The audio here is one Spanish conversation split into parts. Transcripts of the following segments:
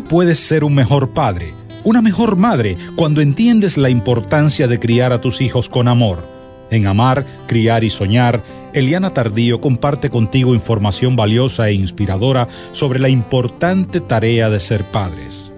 Tú puedes ser un mejor padre, una mejor madre, cuando entiendes la importancia de criar a tus hijos con amor. En Amar, Criar y Soñar, Eliana Tardío comparte contigo información valiosa e inspiradora sobre la importante tarea de ser padres.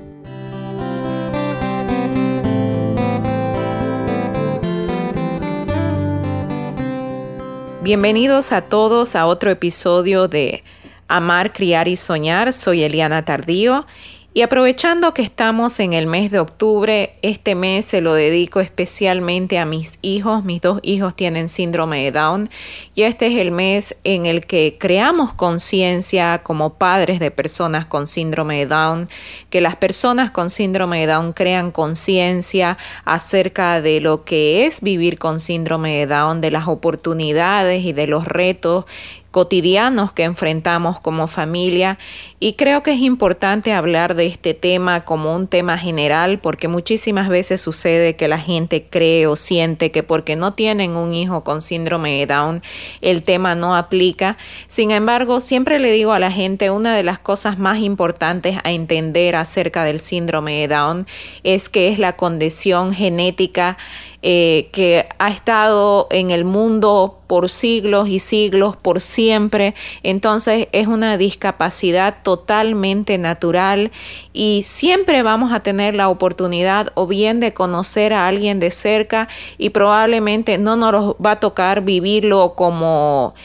Bienvenidos a todos a otro episodio de Amar, Criar y Soñar. Soy Eliana Tardío. Y aprovechando que estamos en el mes de octubre, este mes se lo dedico especialmente a mis hijos. Mis 2 hijos tienen síndrome de Down y este es el mes en el que creamos conciencia como padres de personas con síndrome de Down, que las personas con síndrome de Down crean conciencia acerca de lo que es vivir con síndrome de Down, de las oportunidades y de los retos cotidianos que enfrentamos como familia, y creo que es importante hablar de este tema como un tema general porque muchísimas veces sucede que la gente cree o siente que porque no tienen un hijo con síndrome de Down el tema no aplica. Sin embargo, siempre le digo a la gente, una de las cosas más importantes a entender acerca del síndrome de Down es que es la condición genética que ha estado en el mundo por siglos y siglos, por siempre. Entonces es una discapacidad totalmente natural y siempre vamos a tener la oportunidad o bien de conocer a alguien de cerca y probablemente no nos va a tocar vivirlo como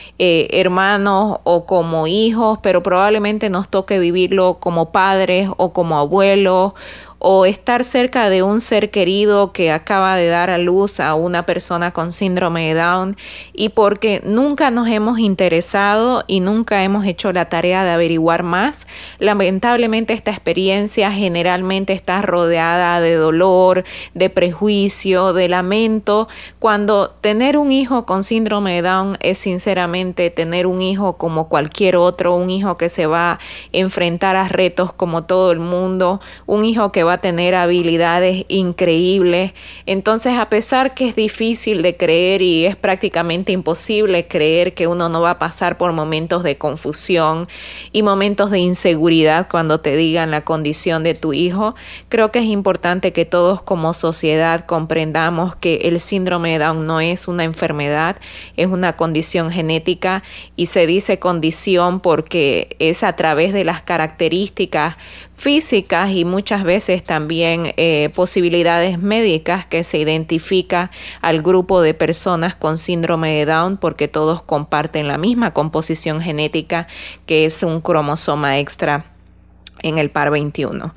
hermanos o como hijos, pero probablemente nos toque vivirlo como padres o como abuelos, o estar cerca de un ser querido que acaba de dar a luz a una persona con síndrome de Down, y porque nunca nos hemos interesado y nunca hemos hecho la tarea de averiguar más, lamentablemente esta experiencia generalmente está rodeada de dolor, de prejuicio, de lamento, cuando tener un hijo con síndrome de Down es sinceramente tener un hijo como cualquier otro, un hijo que se va a enfrentar a retos como todo el mundo, un hijo que va a tener habilidades increíbles. Entonces, a pesar que es difícil de creer y es prácticamente imposible creer que uno no va a pasar por momentos de confusión y momentos de inseguridad cuando te digan la condición de tu hijo, creo que es importante que todos como sociedad comprendamos que el síndrome de Down no es una enfermedad, es una condición genética, y se dice condición porque es a través de las características físicas y muchas veces también posibilidades médicas que se identifica al grupo de personas con síndrome de Down, porque todos comparten la misma composición genética, que es un cromosoma extra en el par 21.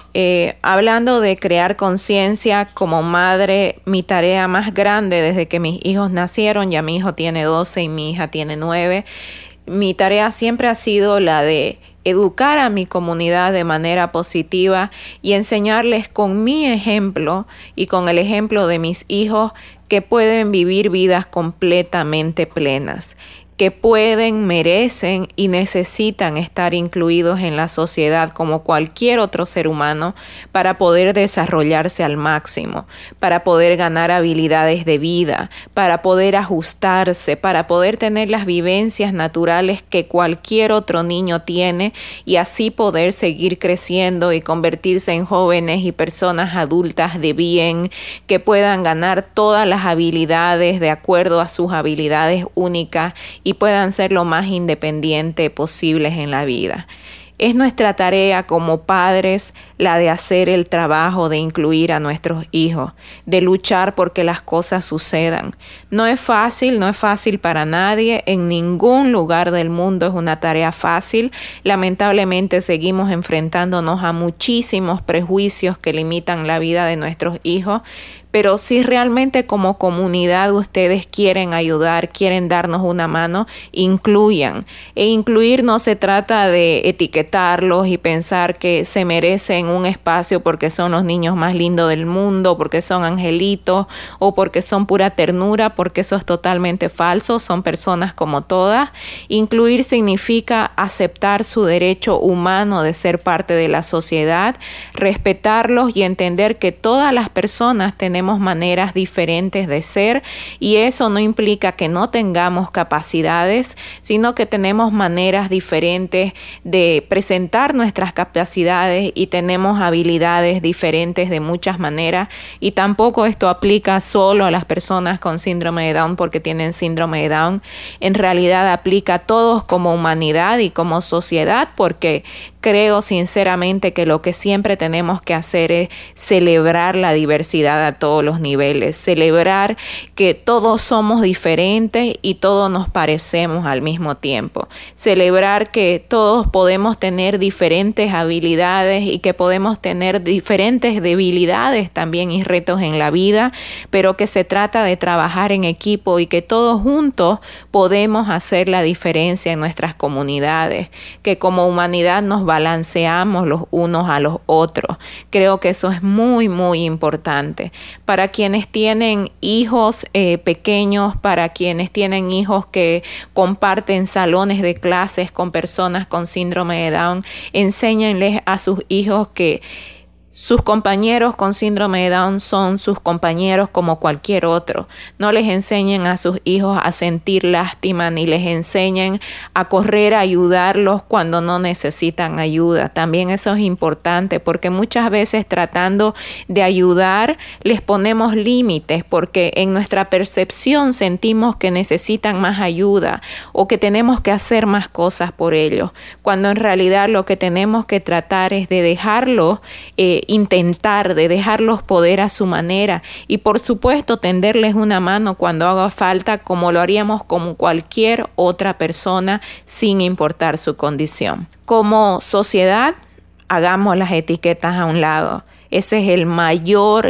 Hablando de crear conciencia como madre, mi tarea más grande desde que mis hijos nacieron, ya mi hijo tiene 12 y mi hija tiene 9, mi tarea siempre ha sido la de educar a mi comunidad de manera positiva y enseñarles con mi ejemplo y con el ejemplo de mis hijos que pueden vivir vidas completamente plenas, que pueden, merecen y necesitan estar incluidos en la sociedad como cualquier otro ser humano para poder desarrollarse al máximo, para poder ganar habilidades de vida, para poder ajustarse, para poder tener las vivencias naturales que cualquier otro niño tiene y así poder seguir creciendo y convertirse en jóvenes y personas adultas de bien que puedan ganar todas las habilidades de acuerdo a sus habilidades únicas y puedan ser lo más independientes posibles en la vida. Es nuestra tarea como padres la de hacer el trabajo de incluir a nuestros hijos, de luchar porque las cosas sucedan. No es fácil para nadie, en ningún lugar del mundo es una tarea fácil. Lamentablemente seguimos enfrentándonos a muchísimos prejuicios que limitan la vida de nuestros hijos, pero si realmente como comunidad ustedes quieren ayudar, quieren darnos una mano, incluyan. E incluir no se trata de etiquetarlos y pensar que se merecen un espacio porque son los niños más lindos del mundo, porque son angelitos o porque son pura ternura, porque eso es totalmente falso. Son personas como todas. Incluir significa aceptar su derecho humano de ser parte de la sociedad, respetarlos y entender que todas las personas tenemos tenemos maneras diferentes de ser y eso no implica que no tengamos capacidades, sino que tenemos maneras diferentes de presentar nuestras capacidades y tenemos habilidades diferentes de muchas maneras, y tampoco esto aplica solo a las personas con síndrome de Down porque tienen síndrome de Down. En realidad aplica a todos como humanidad y como sociedad, porque creo sinceramente que lo que siempre tenemos que hacer es celebrar la diversidad a todos los niveles, celebrar que todos somos diferentes y todos nos parecemos al mismo tiempo, celebrar que todos podemos tener diferentes habilidades y que podemos tener diferentes debilidades también y retos en la vida, pero que se trata de trabajar en equipo y que todos juntos podemos hacer la diferencia en nuestras comunidades, que como humanidad nos balanceamos los unos a los otros. Creo que eso es muy, muy importante. Para quienes tienen hijos pequeños, para quienes tienen hijos que comparten salones de clases con personas con síndrome de Down, enséñenles a sus hijos que sus compañeros con síndrome de Down son sus compañeros como cualquier otro. No les enseñen a sus hijos a sentir lástima ni les enseñen a correr a ayudarlos cuando no necesitan ayuda. También eso es importante porque muchas veces tratando de ayudar les ponemos límites porque en nuestra percepción sentimos que necesitan más ayuda o que tenemos que hacer más cosas por ellos, cuando en realidad lo que tenemos que tratar es de dejarlos intentar, de dejarlos poder a su manera y por supuesto tenderles una mano cuando haga falta, como lo haríamos con cualquier otra persona sin importar su condición. Como sociedad, hagamos las etiquetas a un lado. Ese es el mayor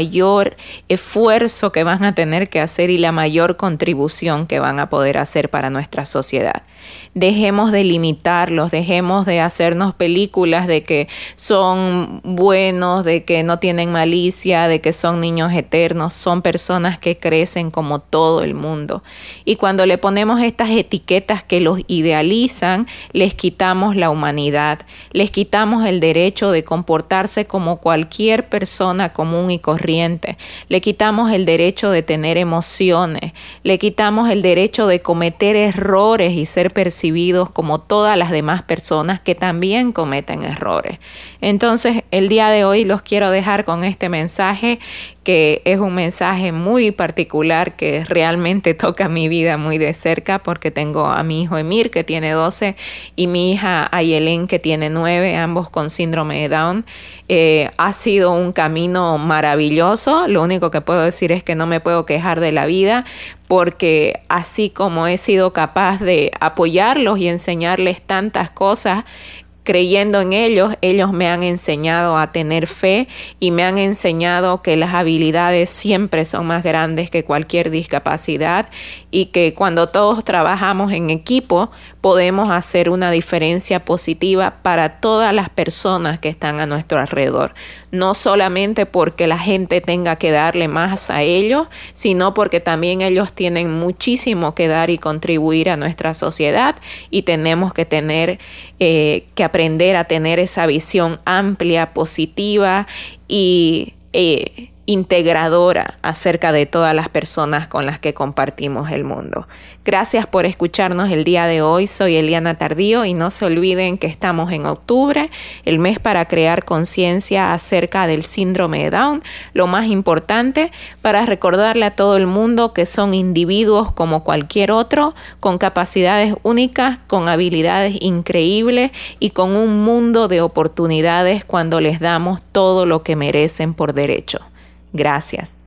esfuerzo que van a tener que hacer y la mayor contribución que van a poder hacer para nuestra sociedad. Dejemos de limitarlos, dejemos de hacernos películas de que son buenos, de que no tienen malicia, de que son niños eternos. Son personas que crecen como todo el mundo. Y cuando le ponemos estas etiquetas que los idealizan, les quitamos la humanidad, les quitamos el derecho de comportarse como cualquier persona común y corriente, le quitamos el derecho de tener emociones, le quitamos el derecho de cometer errores y ser percibidos como todas las demás personas que también cometen errores. Entonces, el día de hoy los quiero dejar con este mensaje, que es un mensaje muy particular que realmente toca mi vida muy de cerca, porque tengo a mi hijo Emir, que tiene 12, y mi hija Ayelén, que tiene 9, ambos con síndrome de Down. Ha sido un camino maravilloso. Lo único que puedo decir es que no me puedo quejar de la vida, porque así como he sido capaz de apoyarlos y enseñarles tantas cosas, creyendo en ellos, ellos me han enseñado a tener fe y me han enseñado que las habilidades siempre son más grandes que cualquier discapacidad y que cuando todos trabajamos en equipo podemos hacer una diferencia positiva para todas las personas que están a nuestro alrededor. No solamente porque la gente tenga que darle más a ellos, sino porque también ellos tienen muchísimo que dar y contribuir a nuestra sociedad y tenemos que tener que aprender a tener esa visión amplia, positiva y integradora acerca de todas las personas con las que compartimos el mundo. Gracias por escucharnos el día de hoy. Soy Eliana Tardío y no se olviden que estamos en octubre, el mes para crear conciencia acerca del síndrome de Down. Lo más importante, para recordarle a todo el mundo que son individuos como cualquier otro, con capacidades únicas, con habilidades increíbles y con un mundo de oportunidades cuando les damos todo lo que merecen por derecho. Gracias.